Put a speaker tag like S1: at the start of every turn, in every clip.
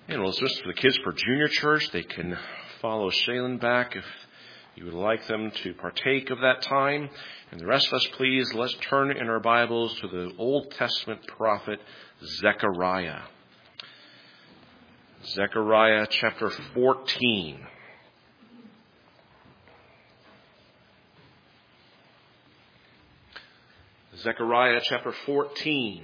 S1: And well, it's just for the kids for junior church. They can follow Shaylin back if you would like them to partake of that time. And the rest of us, please, let's turn in our Bibles to the Old Testament prophet Zechariah. Zechariah chapter 14. Zechariah chapter 14.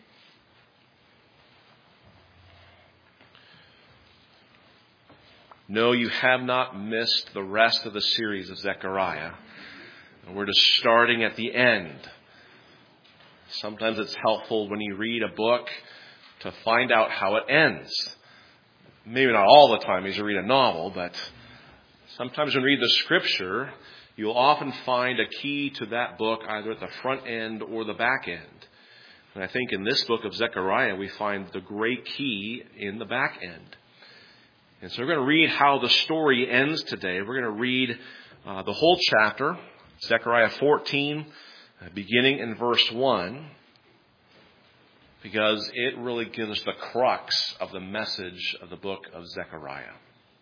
S1: No, you have not missed the rest of the series of Zechariah. We're just starting at the end. Sometimes it's helpful when you read a book to find out how it ends. Maybe not all the time as you read a novel, but sometimes when you read the scripture, you'll often find a key to that book either at the front end or the back end. And I think in this book of Zechariah, we find the great key in the back end. And so we're going to read how the story ends today. We're going to read the whole chapter, Zechariah 14, beginning in verse 1, because it really gives us the crux of the message of the book of Zechariah.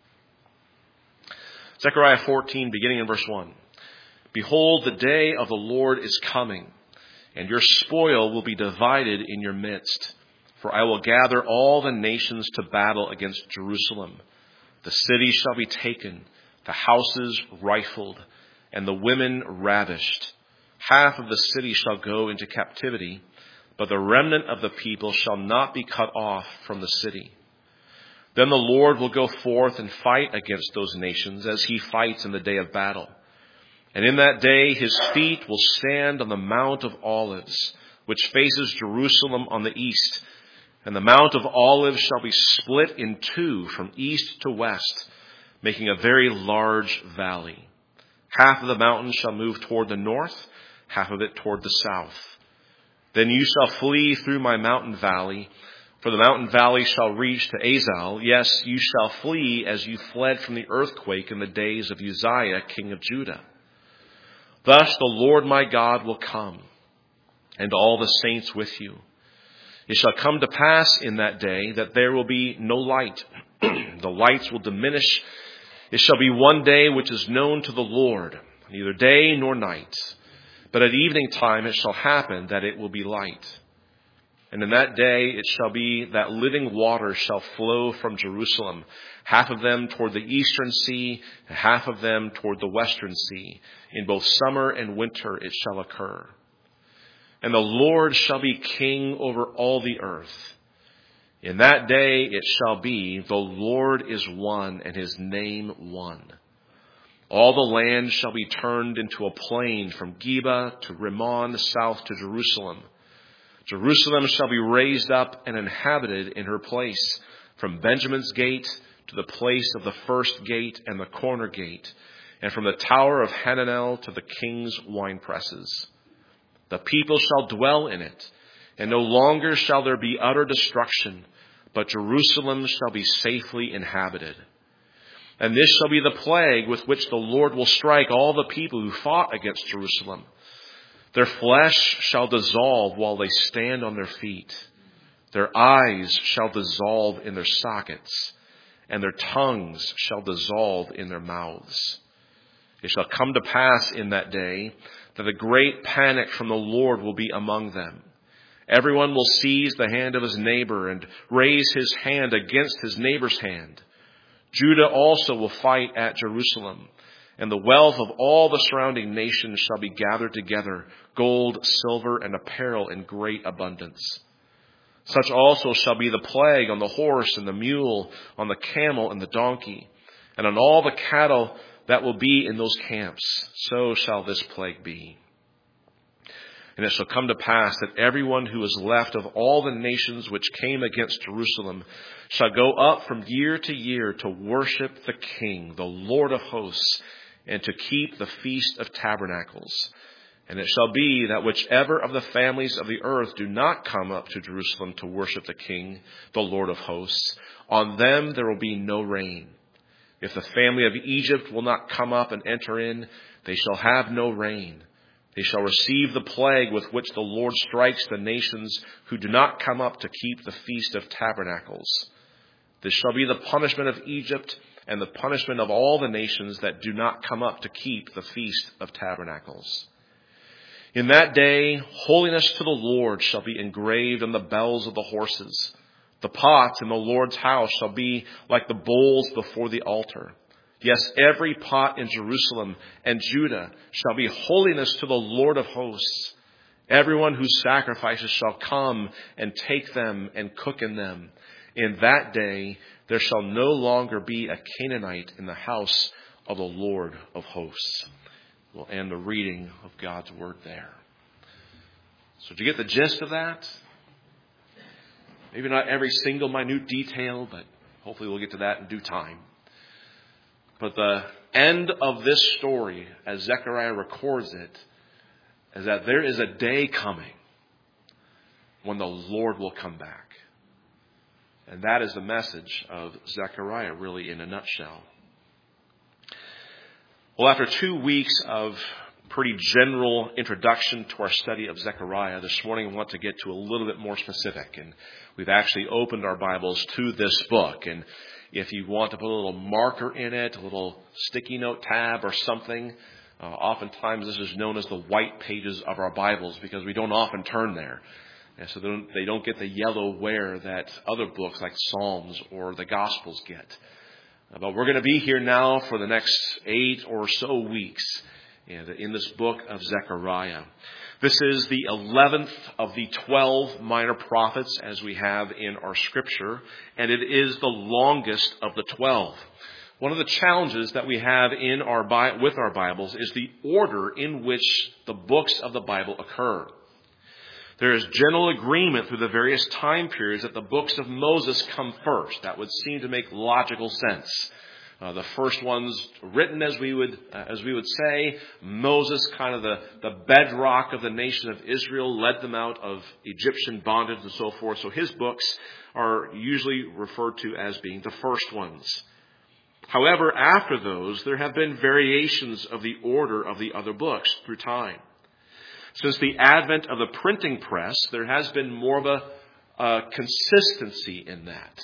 S1: Zechariah 14, beginning in verse 1. Behold, the day of the Lord is coming, and your spoil will be divided in your midst. For I will gather all the nations to battle against Jerusalem. The city shall be taken, the houses rifled, and the women ravished. Half of the city shall go into captivity, but the remnant of the people shall not be cut off from the city. Then the Lord will go forth and fight against those nations as he fights in the day of battle. And in that day his feet will stand on the Mount of Olives, which faces Jerusalem on the east. And the Mount of Olives shall be split in two from east to west, making a very large valley. Half of the mountain shall move toward the north, half of it toward the south. Then you shall flee through my mountain valley, for the mountain valley shall reach to Azal. Yes, you shall flee as you fled from the earthquake in the days of Uzziah, king of Judah. Thus the Lord my God will come, and all the saints with you. It shall come to pass in that day that there will be no light. The lights will diminish. It shall be one day which is known to the Lord, neither day nor night. But at evening time it shall happen that it will be light. And in that day it shall be that living waters shall flow from Jerusalem, half of them toward the eastern sea, and half of them toward the western sea. In both summer and winter it shall occur. And the Lord shall be king over all the earth. In that day it shall be, the Lord is one, and his name one. All the land shall be turned into a plain from Geba to Rimmon, south to Jerusalem. Jerusalem shall be raised up and inhabited in her place, from Benjamin's gate to the place of the first gate and the corner gate, and from the tower of Hananel to the king's winepresses. The people shall dwell in it, and no longer shall there be utter destruction, but Jerusalem shall be safely inhabited. And this shall be the plague with which the Lord will strike all the people who fought against Jerusalem. Their flesh shall dissolve while they stand on their feet. Their eyes shall dissolve in their sockets, and their tongues shall dissolve in their mouths. It shall come to pass in that day that a great panic from the Lord will be among them. Everyone will seize the hand of his neighbor and raise his hand against his neighbor's hand. Judah also will fight at Jerusalem, and the wealth of all the surrounding nations shall be gathered together, gold, silver, and apparel in great abundance. Such also shall be the plague on the horse and the mule, on the camel and the donkey, and on all the cattle that will be in those camps. So shall this plague be. And it shall come to pass that everyone who is left of all the nations which came against Jerusalem shall go up from year to year to worship the King, the Lord of hosts, and to keep the Feast of Tabernacles. And it shall be that whichever of the families of the earth do not come up to Jerusalem to worship the King, the Lord of hosts, on them there will be no rain. If the family of Egypt will not come up and enter in, they shall have no rain. They shall receive the plague with which the Lord strikes the nations who do not come up to keep the Feast of Tabernacles. This shall be the punishment of Egypt and the punishment of all the nations that do not come up to keep the Feast of Tabernacles. In that day, holiness to the Lord shall be engraved on the bells of the horses. The pots in the Lord's house shall be like the bowls before the altar. Yes, every pot in Jerusalem and Judah shall be holiness to the Lord of hosts. Everyone who sacrifices shall come and take them and cook in them. In that day there shall no longer be a Canaanite in the house of the Lord of hosts. We'll end the reading of God's word there. So did you get the gist of that? Maybe not every single minute detail, but hopefully we'll get to that in due time. But the end of this story, as Zechariah records it, is that there is a day coming when the Lord will come back. And that is the message of Zechariah, really, in a nutshell. Well, after 2 weeks of pretty general introduction to our study of Zechariah, this morning I want to get to a little bit more specific. And we've actually opened our Bibles to this book. And if you want to put a little marker in it, a little sticky note tab or something, oftentimes this is known as the white pages of our Bibles because we don't often turn there. And so they don't get the yellow wear that other books like Psalms or the Gospels get. But we're going to be here now for the next 8 or so weeks in this book of Zechariah. This is the 11th of the 12 minor prophets as we have in our scripture, and it is the longest of the 12. One of the challenges that we have with our Bibles is the order in which the books of the Bible occur. There is general agreement through the various time periods that the books of Moses come first. That would seem to make logical sense. The first ones written, as we would say, Moses, kind of the bedrock of the nation of Israel, led them out of Egyptian bondage and so forth. So his books are usually referred to as being the first ones. However, after those, there have been variations of the order of the other books through time. Since the advent of the printing press, there has been more of a consistency in that.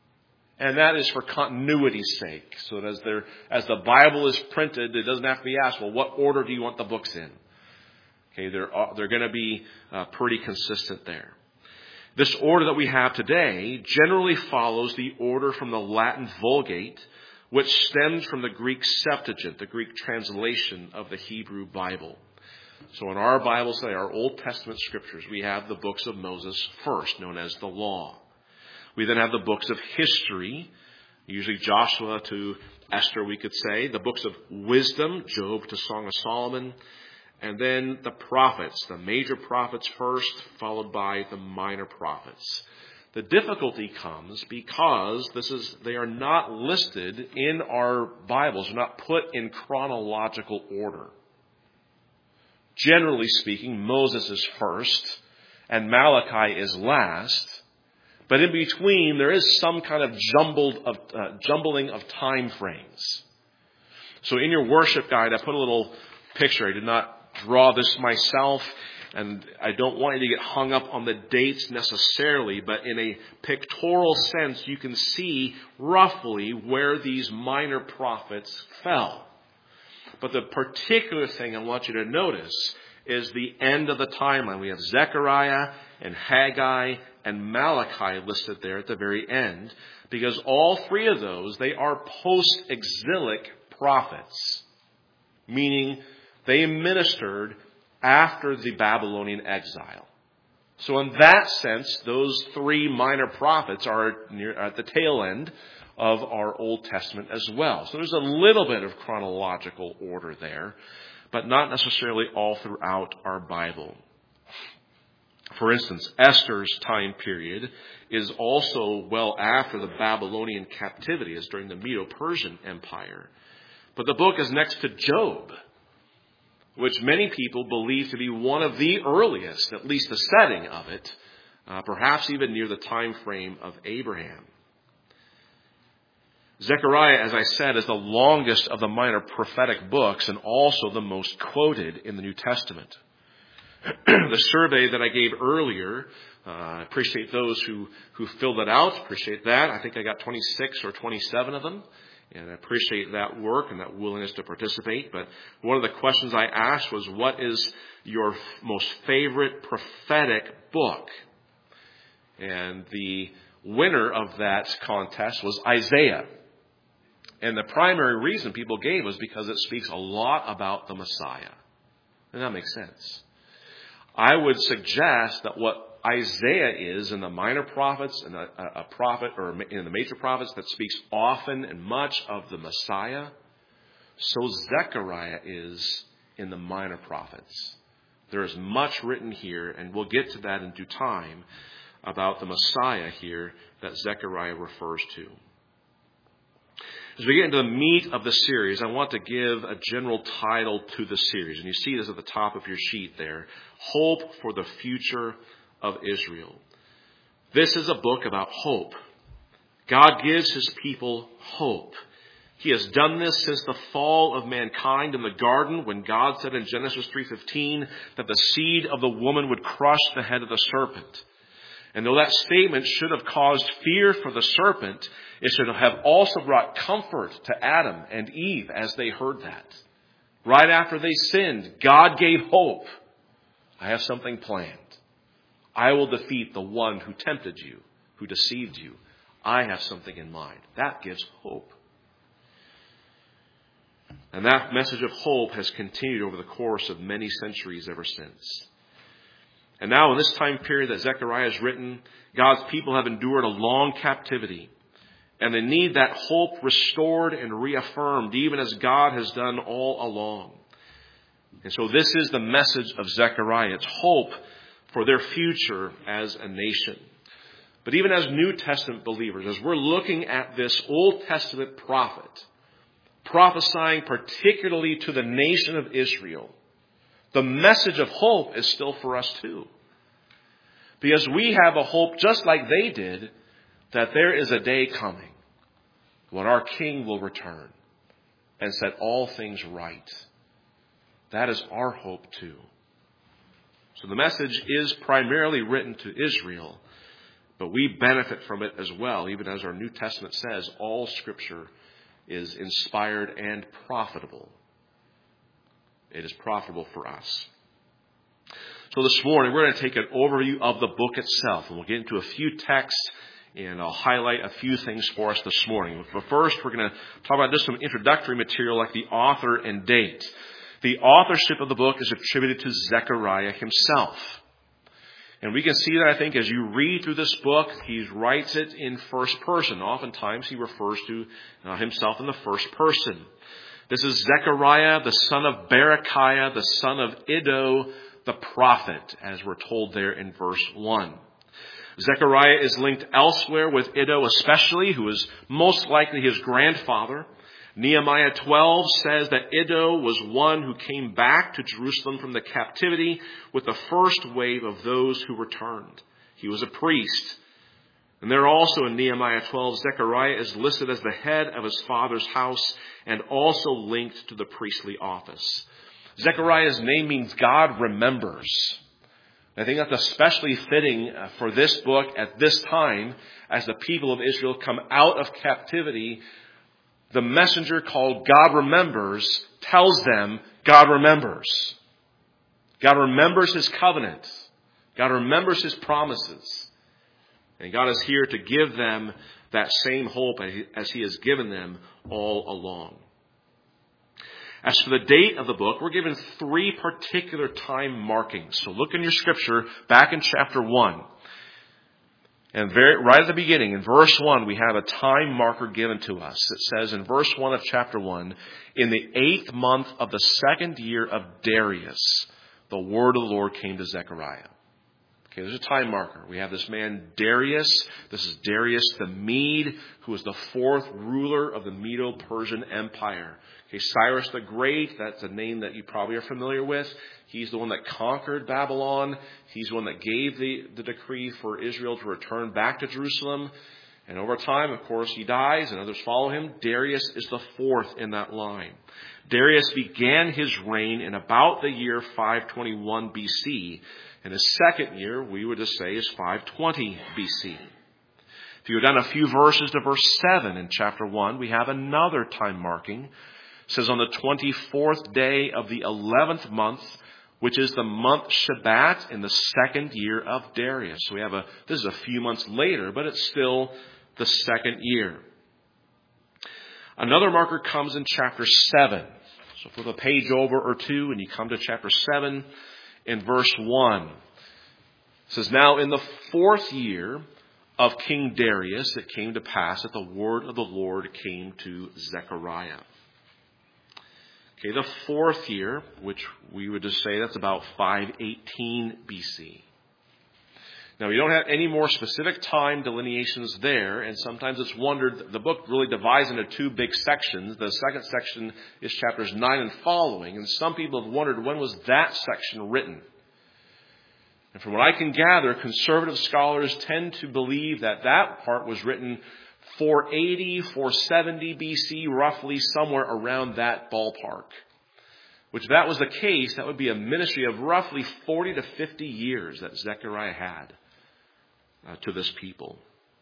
S1: And that is for continuity's sake. So that as the Bible is printed, it doesn't have to be asked, well, what order do you want the books in? Okay, they're going to be pretty consistent there. This order that we have today generally follows the order from the Latin Vulgate, which stems from the Greek Septuagint, the Greek translation of the Hebrew Bible. So in our Bibles today, our Old Testament scriptures, we have the books of Moses first, known as the Law. We then have the books of history, usually Joshua to Esther, we could say. The books of wisdom, Job to Song of Solomon. And then the prophets, the major prophets first, followed by the minor prophets. The difficulty comes because they are not listed in our Bibles. They're not put in chronological order. Generally speaking, Moses is first and Malachi is last. But in between, there is some kind of jumbling of time frames. So in your worship guide, I put a little picture. I did not draw this myself, and I don't want you to get hung up on the dates necessarily, but in a pictorial sense, you can see roughly where these minor prophets fell. But the particular thing I want you to notice is the end of the timeline. We have Zechariah and Haggai and Malachi listed there at the very end, because all three of those, they are post-exilic prophets, meaning they ministered after the Babylonian exile. So in that sense, those three minor prophets are at the tail end of our Old Testament as well. So there's a little bit of chronological order there, but not necessarily all throughout our Bible. For instance, Esther's time period is also well after the Babylonian captivity, as during the Medo-Persian Empire. But the book is next to Job, which many people believe to be one of the earliest, at least the setting of it, perhaps even near the time frame of Abraham. Zechariah, as I said, is the longest of the minor prophetic books and also the most quoted in the New Testament. The survey that I gave earlier, I appreciate those who filled it out. Appreciate that. I think I got 26 or 27 of them. And I appreciate that work and that willingness to participate. But one of the questions I asked was, what is your most favorite prophetic book? And the winner of that contest was Isaiah. And the primary reason people gave was because it speaks a lot about the Messiah. And that makes sense. I would suggest that what Isaiah is in the minor prophets and a prophet, or in the major prophets, that speaks often and much of the Messiah, so Zechariah is in the minor prophets. There is much written here, and we'll get to that in due time, about the Messiah here that Zechariah refers to. As we get into the meat of the series, I want to give a general title to the series. And you see this at the top of your sheet there. Hope for the Future of Israel. This is a book about hope. God gives his people hope. He has done this since the fall of mankind in the garden, when God said in Genesis 3:15 that the seed of the woman would crush the head of the serpent. And though that statement should have caused fear for the serpent, it should have also brought comfort to Adam and Eve as they heard that. Right after they sinned, God gave hope. I have something planned. I will defeat the one who tempted you, who deceived you. I have something in mind. That gives hope. And that message of hope has continued over the course of many centuries ever since. And now in this time period that Zechariah has written, God's people have endured a long captivity. And they need that hope restored and reaffirmed, even as God has done all along. And so this is the message of Zechariah. It's hope for their future as a nation. But even as New Testament believers, as we're looking at this Old Testament prophet, prophesying particularly to the nation of Israel, the message of hope is still for us too. Because we have a hope just like they did, that there is a day coming when our King will return and set all things right. That is our hope too. So the message is primarily written to Israel, but we benefit from it as well. Even as our New Testament says, all Scripture is inspired and profitable. It is profitable for us. So this morning, we're going to take an overview of the book itself, and we'll get into a few texts, and I'll highlight a few things for us this morning. But first, we're going to talk about just some introductory material like the author and date. The authorship of the book is attributed to Zechariah himself. And we can see that, I think, as you read through this book, he writes it in first person. Oftentimes, he refers to himself in the first person. This is Zechariah, the son of Berechiah, the son of Iddo, the prophet, as we're told there in verse 1. Zechariah is linked elsewhere with Iddo especially, who is most likely his grandfather. Nehemiah 12 says that Iddo was one who came back to Jerusalem from the captivity with the first wave of those who returned. He was a priest. And there also in Nehemiah 12, Zechariah is listed as the head of his father's house and also linked to the priestly office. Zechariah's name means God remembers. I think that's especially fitting for this book at this time as the people of Israel come out of captivity. The messenger called God Remembers tells them God remembers. God remembers his covenant. God remembers his promises. And God is here to give them that same hope as he has given them all along. As for the date of the book, we're given 3 particular time markings. So look in your scripture back in chapter 1. And right at the beginning, in verse 1, we have a time marker given to us. It says in verse 1 of chapter 1, in the 8th month of the 2nd year of Darius, the word of the Lord came to Zechariah. Okay, there's a time marker. We have this man Darius. This is Darius the Mede, who was the 4th ruler of the Medo-Persian Empire. Okay, Cyrus the Great, that's a name that you probably are familiar with. He's the one that conquered Babylon. He's the one that gave the decree for Israel to return back to Jerusalem. And over time, of course, he dies and others follow him. Darius is the fourth in that line. Darius began his reign in about the year 521 BC. And his second year, we would just say, is 520 BC. If you go down a few verses to verse 7 in chapter 1, we have another time marking. It says, on the 24th day of the 11th month, which is the month Shebat in the second year of Darius. So this is a few months later, but it's still the second year. Another marker comes in chapter 7. So flip a page over or two and you come to chapter 7 in verse 1. It says, now in the fourth year of King Darius, it came to pass that the word of the Lord came to Zechariah. Okay, the fourth year, which we would just say that's about 518 BC. Now, we don't have any more specific time delineations there, and sometimes it's wondered, the book really divides into two big sections. The second section is chapters 9 and following, and some people have wondered, when was that section written? And from what I can gather, conservative scholars tend to believe that that part was written 480, 470 BC, roughly somewhere around that ballpark. Which, if that was the case, that would be a ministry of roughly 40 to 50 years that Zechariah had to this people.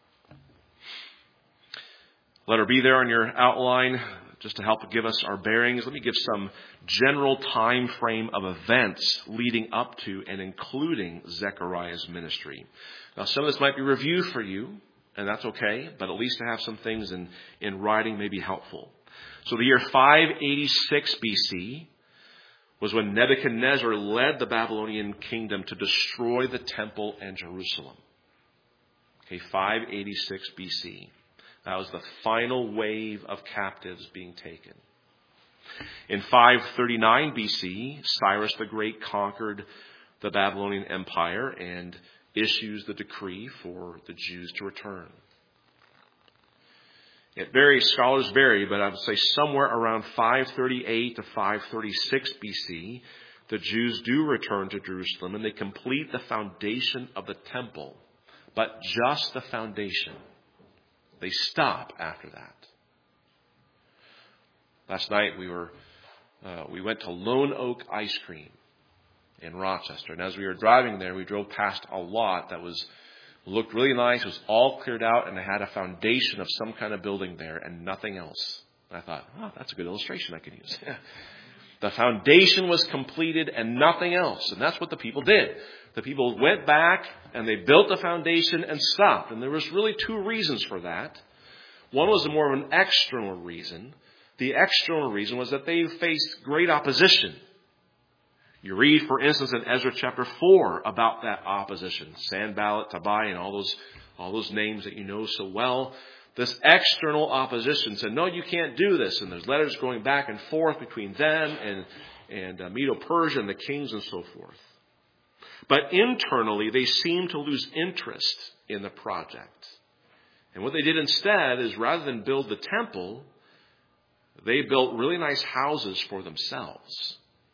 S1: Letter B there on your outline, just to help give us our bearings. Let me give some general time frame of events leading up to and including Zechariah's ministry. Now, some of this might be review for you, and that's okay, but at least to have some things in writing may be helpful. So the year 586 BC was when Nebuchadnezzar led the Babylonian kingdom to destroy the temple and Jerusalem. Okay, 586 BC. That was the final wave of captives being taken. In 539 BC, Cyrus the Great conquered the Babylonian Empire and issues the decree for the Jews to return. It varies, scholars vary, but I would say somewhere around 538 to 536 BC, the Jews do return to Jerusalem and they complete the foundation of the temple, but just the foundation. They stop after that. Last night we went to Lone Oak Ice Cream in Rochester. And as we were driving there, we drove past a lot that looked really nice. It was all cleared out and it had a foundation of some kind of building there and nothing else. And I thought, oh, that's a good illustration I could use. The foundation was completed and nothing else. And that's what the people did. The people went back and they built the foundation and stopped. And there was really two reasons for that. One was more of an external reason. The external reason was that they faced great opposition. You read, for instance, in Ezra chapter 4 about that opposition. Sanballat, Tobiah, and all those names that you know so well. This external opposition said, no, you can't do this. And there's letters going back and forth between them and Medo-Persia and the kings and so forth. But internally, they seemed to lose interest in the project. And what they did instead is, rather than build the temple, they built really nice houses for themselves.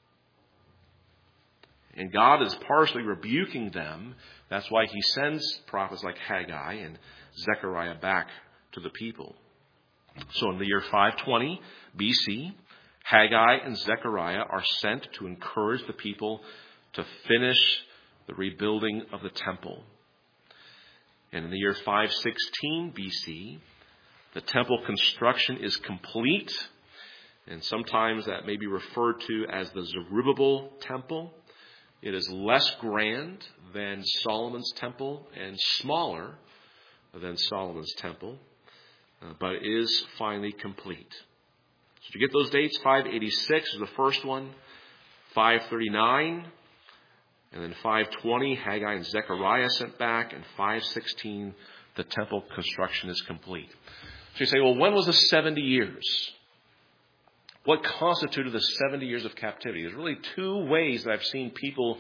S1: And God is partially rebuking them. That's why he sends prophets like Haggai and Zechariah back to the people. So in the year 520 BC, Haggai and Zechariah are sent to encourage the people to finish the rebuilding of the temple. And in the year 516 BC, the temple construction is complete. And sometimes that may be referred to as the Zerubbabel temple. It is less grand than Solomon's temple and smaller than Solomon's temple, but it is finally complete. So to get those dates, 586 is the first one, 539, and then 520, Haggai and Zechariah sent back, and 516, the temple construction is complete. So you say, well, when was the 70 years? What constituted the 70 years of captivity? There's really two ways that I've seen people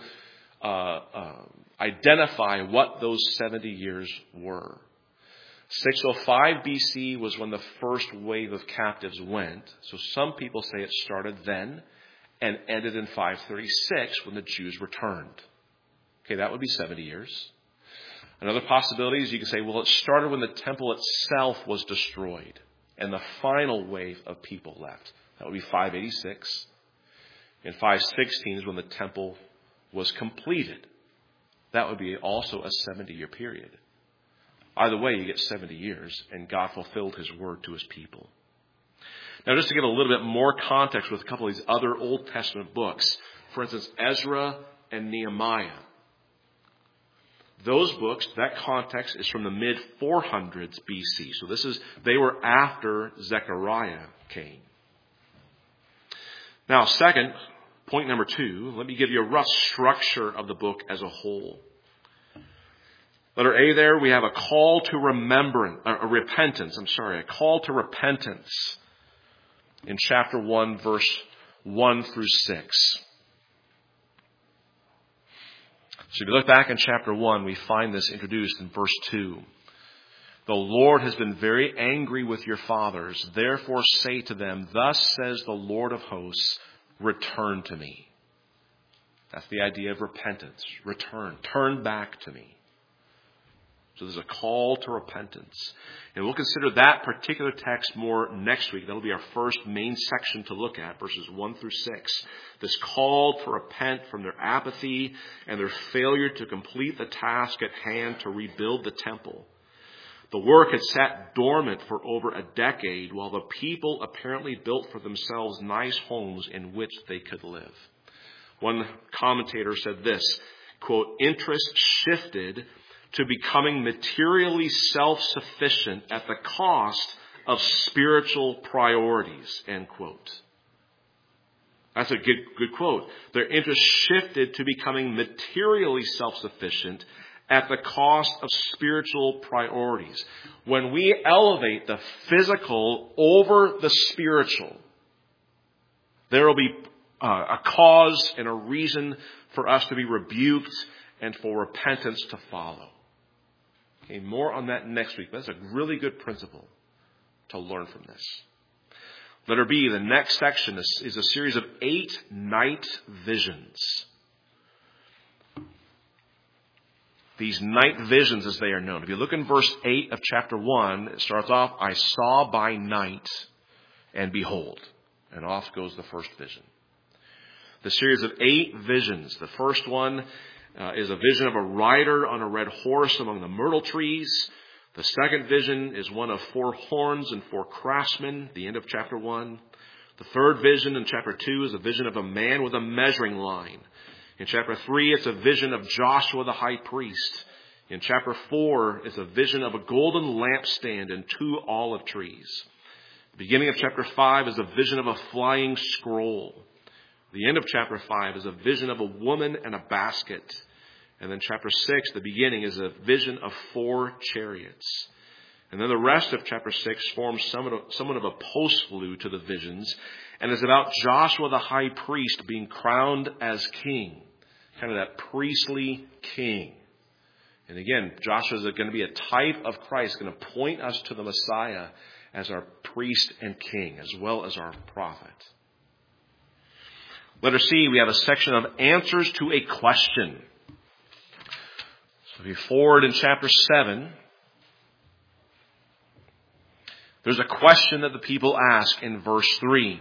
S1: identify what those 70 years were. 605 BC was when the first wave of captives went. So some people say it started then and ended in 536 when the Jews returned. Okay, that would be 70 years. Another possibility is you can say, well, it started when the temple itself was destroyed and the final wave of people left. That would be 586. And 516 is when the temple was completed. That would be also a 70-year period. Either way, you get 70 years, and God fulfilled his word to his people. Now, just to give a little bit more context with a couple of these other Old Testament books, for instance, Ezra and Nehemiah. Those books, that context is from the mid-400s BC. So they were after Zechariah came. Now, second, point number 2, let me give you a rough structure of the book as a whole. Letter A there, we have a call to repentance. A call to repentance in chapter 1, verse 1 through 6. So if you look back in chapter 1, we find this introduced in verse 2. The Lord has been very angry with your fathers. Therefore say to them, thus says the Lord of hosts, return to me. That's the idea of repentance. Return. Turn back to me. So there's a call to repentance. And we'll consider that particular text more next week. That'll be our first main section to look at, verses 1 through 6. This call to repent from their apathy and their failure to complete the task at hand to rebuild the temple. The work had sat dormant for over a decade while the people apparently built for themselves nice homes in which they could live. One commentator said this, quote, interest shifted to becoming materially self-sufficient at the cost of spiritual priorities, end quote. That's a good quote. Their interest shifted to becoming materially self-sufficient at the cost of spiritual priorities. When we elevate the physical over the spiritual, there will be a cause and a reason for us to be rebuked and for repentance to follow. Okay, more on that next week. That's a really good principle to learn from this. Letter B, the next section is a series of 8 night visions. These night visions, as they are known. If you look in verse 8 of chapter 1, it starts off, I saw by night, and behold. And off goes the first vision. The series of 8 visions. The first one is a vision of a rider on a red horse among the myrtle trees. The second vision is one of 4 horns and 4 craftsmen, the end of chapter 1. The third vision in chapter 2 is a vision of a man with a measuring line. In chapter 3, it's a vision of Joshua the high priest. In chapter 4, it's a vision of a golden lampstand and 2 olive trees. The beginning of chapter 5 is a vision of a flying scroll. The end of chapter 5 is a vision of a woman and a basket. And then chapter 6, the beginning, is a vision of 4 chariots. And then the rest of chapter 6 forms somewhat of a postlude to the visions, and is about Joshua the high priest being crowned as king, kind of that priestly king. And again, Joshua is going to be a type of Christ, going to point us to the Messiah as our priest and king, as well as our prophet. Letter C, we have a section of answers to a question. So if you forward in chapter 7, there's a question that the people ask in verse 3.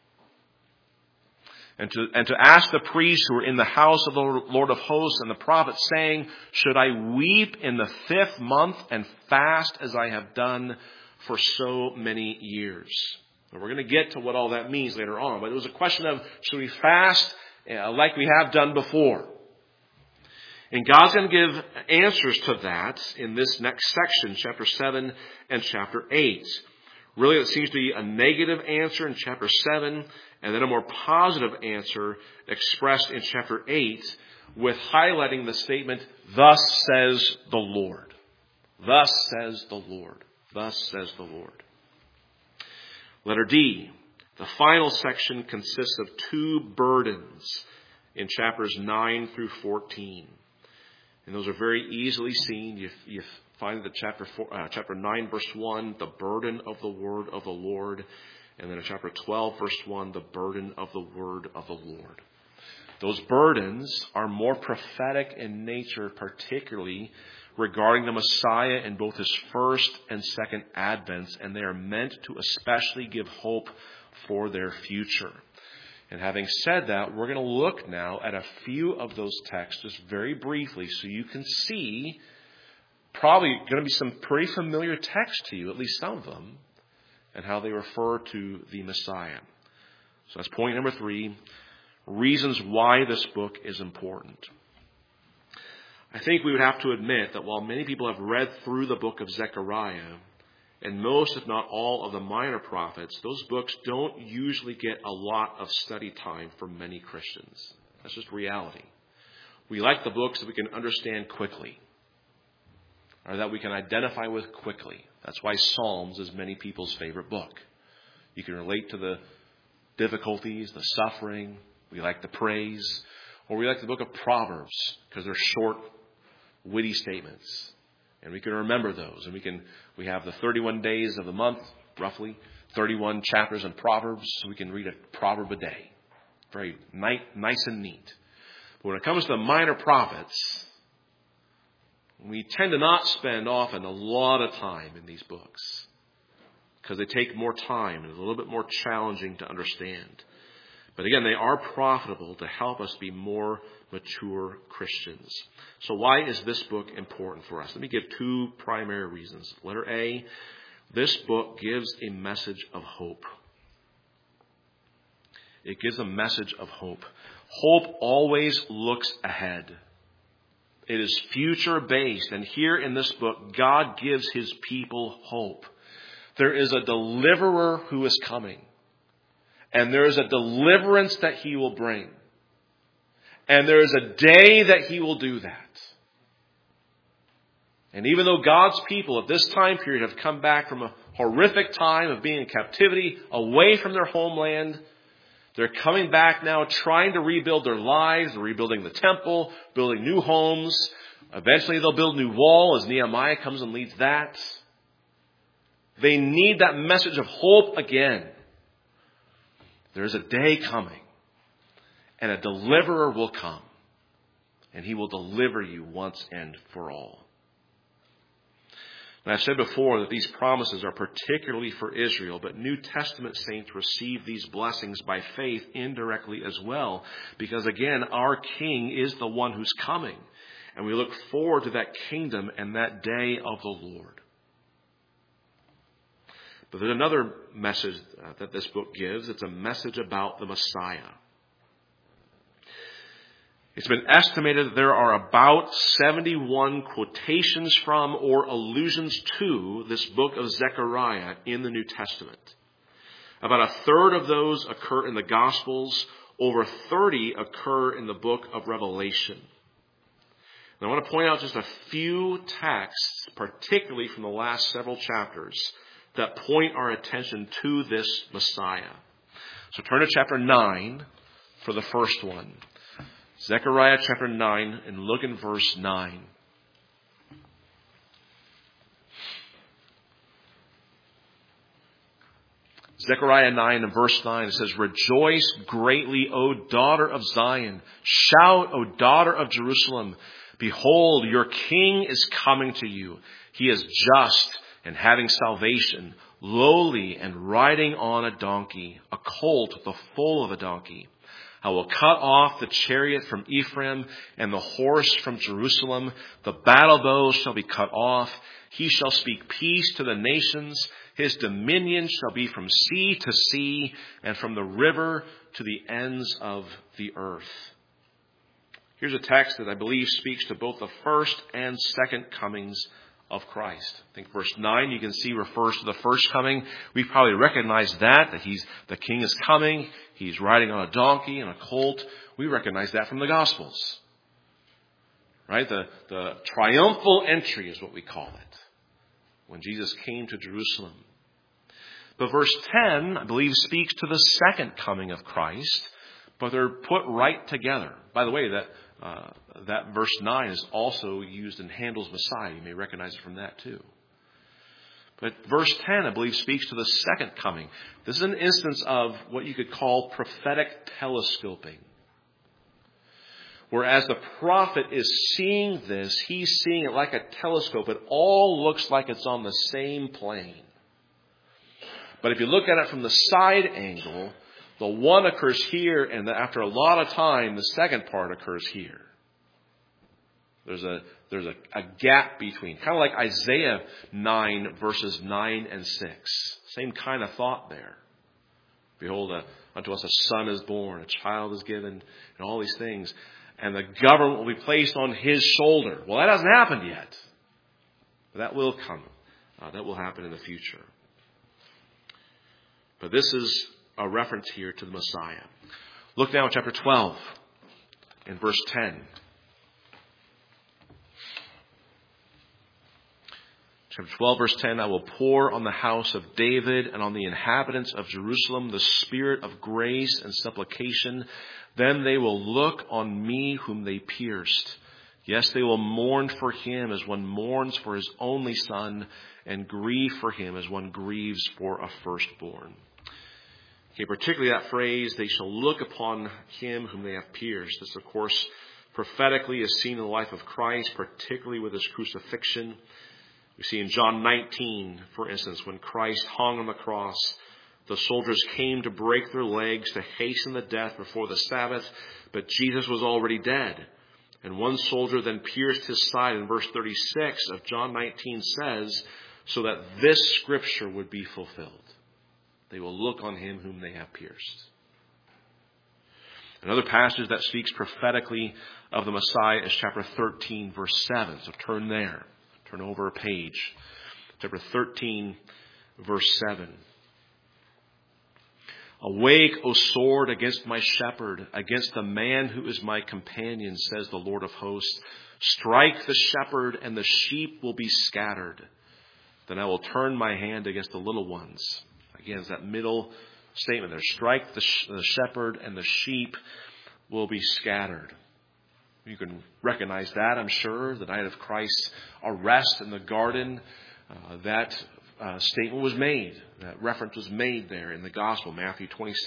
S1: And to ask the priests who were in the house of the Lord of hosts and the prophet, saying, should I weep in the 5th month and fast as I have done for so many years? And we're going to get to what all that means later on. But it was a question of, should we fast like we have done before? And God's going to give answers to that in this next section, chapter 7 and chapter 8. Really, it seems to be a negative answer in chapter 7, and then a more positive answer expressed in chapter 8, with highlighting the statement, thus says the Lord. Thus says the Lord. Thus says the Lord. Letter D, the final section consists of 2 burdens in chapters 9 through 14. And those are very easily seen. You find that chapter 9, verse 1, the burden of the word of the Lord. And then in chapter 12, verse 1, the burden of the word of the Lord. Those burdens are more prophetic in nature, particularly regarding the Messiah in both his first and second advents, and they are meant to especially give hope for their future. And having said that, we're going to look now at a few of those texts just very briefly so you can see probably going to be some pretty familiar texts to you, at least some of them, and how they refer to the Messiah. So that's point number 3, reasons why this book is important. I think we would have to admit that while many people have read through the book of Zechariah, and most, if not all, of the minor prophets, those books don't usually get a lot of study time for many Christians. That's just reality. We like the books that we can understand quickly, or that we can identify with quickly. That's why Psalms is many people's favorite book. You can relate to the difficulties, the suffering. We like the praise. Or we like the book of Proverbs because they're short, witty statements. And we can remember those. And we have the 31 days of the month, roughly, 31 chapters in Proverbs, so we can read a proverb a day. Very nice and neat. But when it comes to the minor prophets, we tend to not spend often a lot of time in these books because they take more time and it's a little bit more challenging to understand. But again, they are profitable to help us be more mature Christians. So why is this book important for us? Let me give 2 primary reasons. Letter A, this book gives a message of hope. It gives a message of hope. Hope always looks ahead. It is future-based. And here in this book, God gives his people hope. There is a deliverer who is coming. And there is a deliverance that he will bring. And there is a day that he will do that. And even though God's people at this time period have come back from a horrific time of being in captivity, away from their homeland, they're coming back now trying to rebuild their lives. They're rebuilding the temple, building new homes. Eventually they'll build a new wall as Nehemiah comes and leads that. They need that message of hope again. There is a day coming, and a deliverer will come, and he will deliver you once and for all. And I've said before that these promises are particularly for Israel, but New Testament saints receive these blessings by faith indirectly as well, because again, our King is the one who's coming, and we look forward to that kingdom and that day of the Lord. But there's another message that this book gives. It's a message about the Messiah. It's been estimated that there are about 71 quotations from or allusions to this book of Zechariah in the New Testament. About a third of those occur in the Gospels. Over 30 occur in the book of Revelation. And I want to point out just a few texts, particularly from the last several chapters, that point our attention to this Messiah. So turn to chapter 9 for the first one. Zechariah chapter 9, and look in verse 9. Zechariah 9 and verse 9, it says, "Rejoice greatly, O daughter of Zion. Shout, O daughter of Jerusalem. Behold, your king is coming to you. He is just and having salvation, lowly and riding on a donkey, a colt, the foal of a donkey. I will cut off the chariot from Ephraim and the horse from Jerusalem. The battle bow shall be cut off. He shall speak peace to the nations. His dominion shall be from sea to sea and from the river to the ends of the earth." Here's a text that I believe speaks to both the first and second comings of Christ. I think verse 9 you can see refers to the first coming. We probably recognize that the king is coming. He's riding on a donkey and a colt. We recognize that from the Gospels. Right? The triumphal entry is what we call it, when Jesus came to Jerusalem. But verse 10, I believe, speaks to the second coming of Christ, but they're put right together. By the way, that verse 9 is also used in Handel's Messiah. You may recognize it from that too. But verse 10, I believe, speaks to the second coming. This is an instance of what you could call prophetic telescoping, Whereas the prophet is seeing this, he's seeing it like a telescope. It all looks like it's on the same plane. But if you look at it from the side angle, the one occurs here, and after a lot of time, the second part occurs here. There's a gap between, kind of like Isaiah 9 verses 9 and 6. Same kind of thought there. Behold, unto us a son is born, a child is given, and all these things. And the government will be placed on his shoulder. Well, that hasn't happened yet. But that will come. That will happen in the future. But this is a reference here to the Messiah. Look now at chapter 12 in verse 10. Chapter 12, verse 10, I will pour on the house of David and on the inhabitants of Jerusalem the spirit of grace and supplication. Then they will look on me whom they pierced. Yes, they will mourn for him as one mourns for his only son, and grieve for him as one grieves for a firstborn. Okay, particularly that phrase, they shall look upon him whom they have pierced. This, of course, prophetically is seen in the life of Christ, particularly with his crucifixion. We see in John 19, for instance, when Christ hung on the cross, the soldiers came to break their legs to hasten the death before the Sabbath, but Jesus was already dead. And one soldier then pierced his side, and verse 36 of John 19 says, so that this scripture would be fulfilled. They will look on him whom they have pierced. Another passage that speaks prophetically of the Messiah is chapter 13, verse 7. So turn there. Turn over a page. Chapter 13, verse 7. Awake, O sword, against my shepherd, against the man who is my companion, says the Lord of hosts. Strike the shepherd, and the sheep will be scattered. Then I will turn my hand against the little ones. Again, it's that middle statement there. Strike the shepherd, and the sheep will be scattered. You can recognize that, I'm sure. The night of Christ's arrest in the garden, that statement was made. That reference was made there in the gospel, Matthew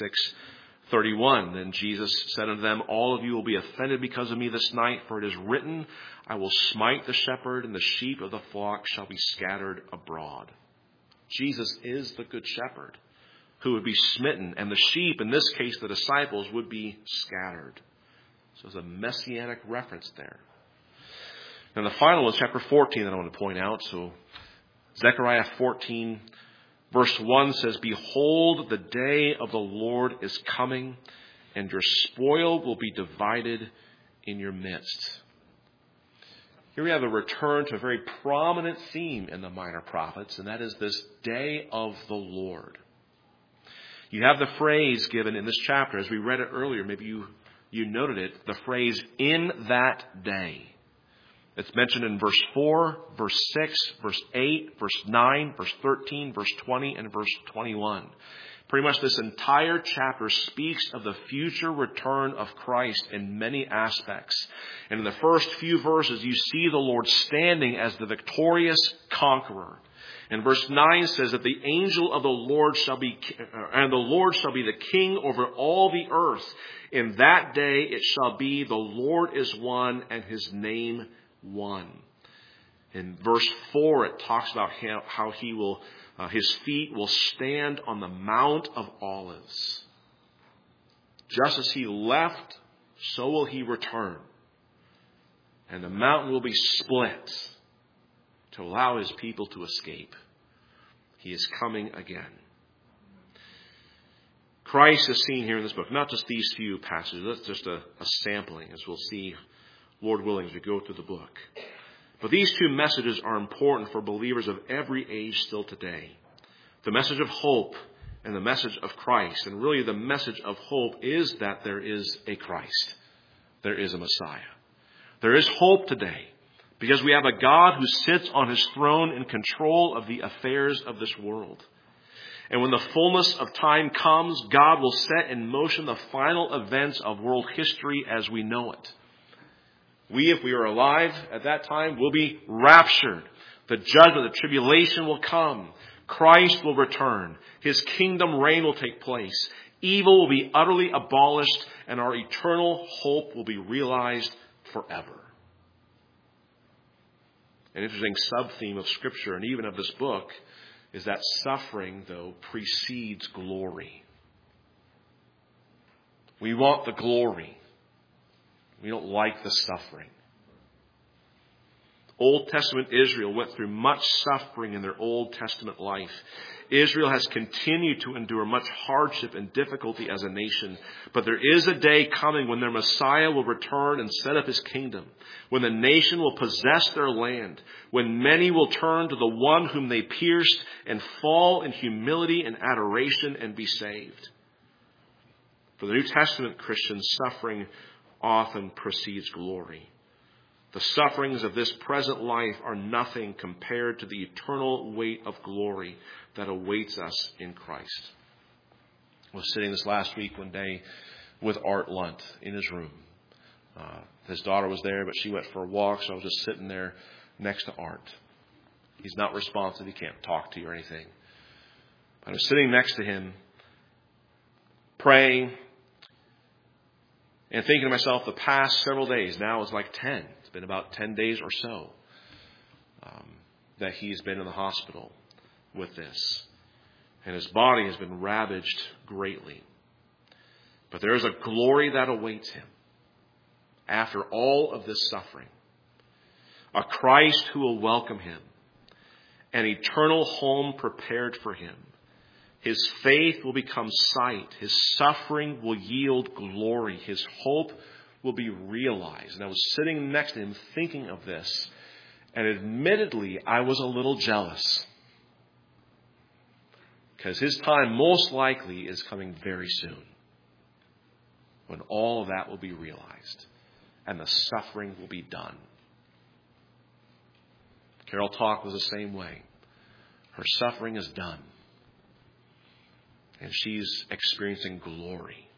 S1: 26:31. Then Jesus said unto them, all of you will be offended because of me this night, for it is written, I will smite the shepherd, and the sheep of the flock shall be scattered abroad. Jesus is the good shepherd who would be smitten, and the sheep, in this case the disciples, would be scattered. So there's a messianic reference there. And the final is chapter 14 that I want to point out. So Zechariah 14, verse 1 says, behold, the day of the Lord is coming, and your spoil will be divided in your midst. Here we have a return to a very prominent theme in the minor prophets, and that is this day of the Lord. You have the phrase given in this chapter, as we read it earlier, maybe you noted it, the phrase, in that day. It's mentioned in verse 4, verse 6, verse 8, verse 9, verse 13, verse 20, and verse 21. Pretty much this entire chapter speaks of the future return of Christ in many aspects. And in the first few verses, you see the Lord standing as the victorious conqueror. And verse 9 says that the angel of the Lord shall be, and the Lord shall be the king over all the earth. In that day it shall be, the Lord is one, and his name one. In verse 4, it talks about how he will, his feet will stand on the Mount of Olives. Just as he left, so will he return. And the mountain will be split to allow his people to escape. He is coming again. Christ is seen here in this book, not just these few passages. That's just a sampling, as we'll see, Lord willing, as we go through the book. But these two messages are important for believers of every age still today. The message of hope and the message of Christ. And really the message of hope is that there is a Christ. There is a Messiah. There is hope today because we have a God who sits on his throne in control of the affairs of this world. And when the fullness of time comes, God will set in motion the final events of world history as we know it. We, if we are alive at that time, will be raptured. The judgment, the tribulation will come. Christ will return. His kingdom reign will take place. Evil will be utterly abolished, and our eternal hope will be realized forever. An interesting sub-theme of Scripture and even of this book is that suffering, though, precedes glory. We want the glory. We don't like the suffering. Old Testament Israel went through much suffering in their Old Testament life. Israel has continued to endure much hardship and difficulty as a nation. But there is a day coming when their Messiah will return and set up his kingdom, when the nation will possess their land, when many will turn to the one whom they pierced and fall in humility and adoration and be saved. For the New Testament Christians, suffering often precedes glory. The sufferings of this present life are nothing compared to the eternal weight of glory that awaits us in Christ. I was sitting this last week one day with Art Lunt in his room. His daughter was there, but she went for a walk, so I was just sitting there next to Art. He's not responsive. He can't talk to you or anything. But I was sitting next to him, praying, and thinking to myself, the past several days, now it's like 10. It's been about 10 days or so that he's been in the hospital with this. And his body has been ravaged greatly. But there is a glory that awaits him after all of this suffering. A Christ who will welcome him. An eternal home prepared for him. His faith will become sight. His suffering will yield glory. His hope will be realized. And I was sitting next to him thinking of this. And admittedly, I was a little jealous. Because his time most likely is coming very soon. When all of that will be realized. And the suffering will be done. Carol Talk was the same way. Her suffering is done. And she's experiencing glory.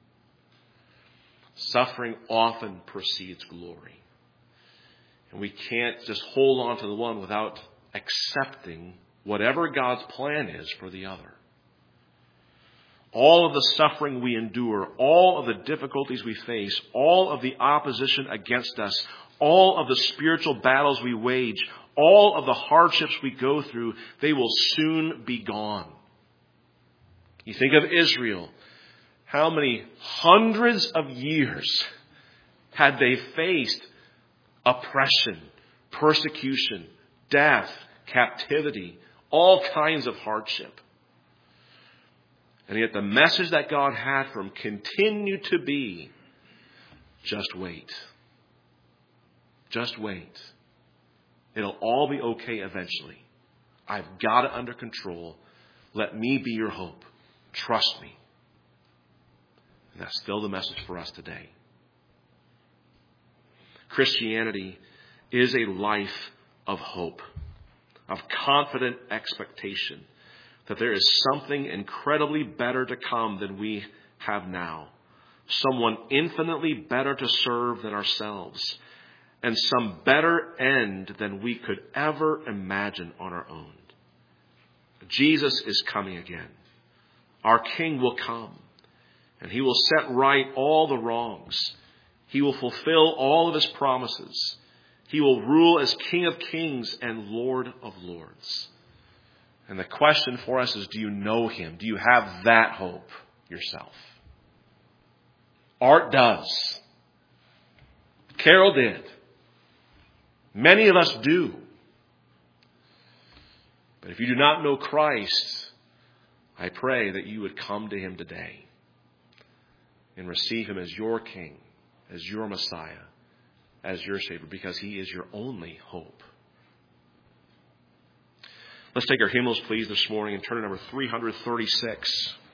S1: Suffering often precedes glory. And we can't just hold on to the one without accepting whatever God's plan is for the other. All of the suffering we endure, all of the difficulties we face, all of the opposition against us, all of the spiritual battles we wage, all of the hardships we go through, they will soon be gone. You think of Israel. How many hundreds of years had they faced oppression, persecution, death, captivity, all kinds of hardship? And yet the message that God had for them continued to be, just wait. Just wait. It'll all be okay eventually. I've got it under control. Let me be your hope. Trust me. And that's still the message for us today. Christianity is a life of hope, of confident expectation that there is something incredibly better to come than we have now. Someone infinitely better to serve than ourselves. And some better end than we could ever imagine on our own. Jesus is coming again. Our King will come. And he will set right all the wrongs. He will fulfill all of his promises. He will rule as King of Kings and Lord of Lords. And the question for us is, do you know him? Do you have that hope yourself? Art does. Carol did. Many of us do. But if you do not know Christ, I pray that you would come to him today and receive him as your King, as your Messiah, as your Savior, because he is your only hope. Let's take our hymnals, please, this morning and turn to number 336.